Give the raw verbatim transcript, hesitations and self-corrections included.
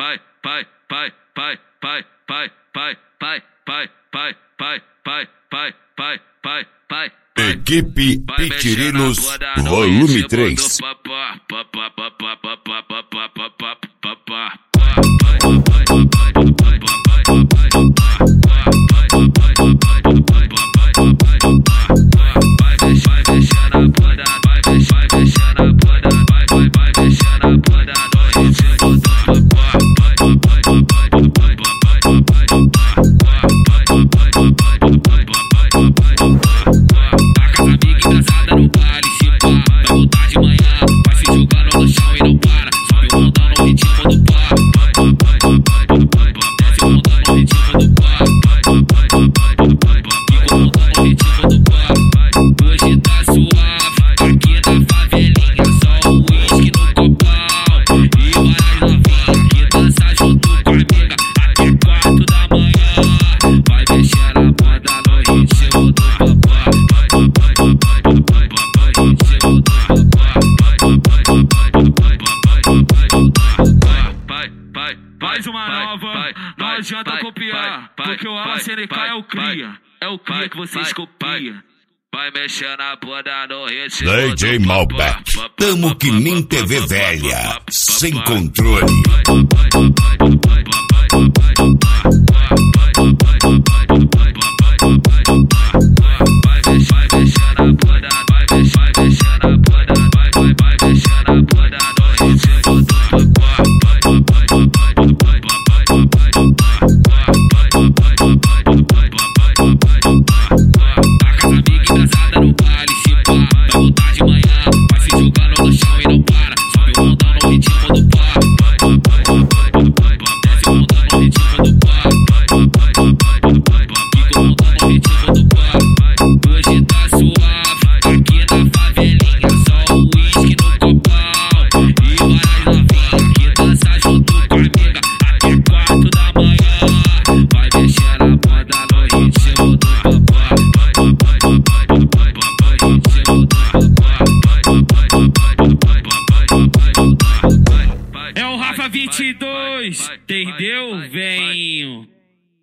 pai, pai, pai, pai, pai, pai, pai, pai, pai, pai, pai, pai, pai, pai, pai, pai. Equipe Pitirinos, volume três. Mais uma nova, não adianta copiar, porque o Alan C N K é o cria, é o cria que vocês copiam. Vai mexer na bunda no ritmo D J Malbec, tamo que nem T V velha, sem controle. É o Rafa vinte e dois, entendeu, velho?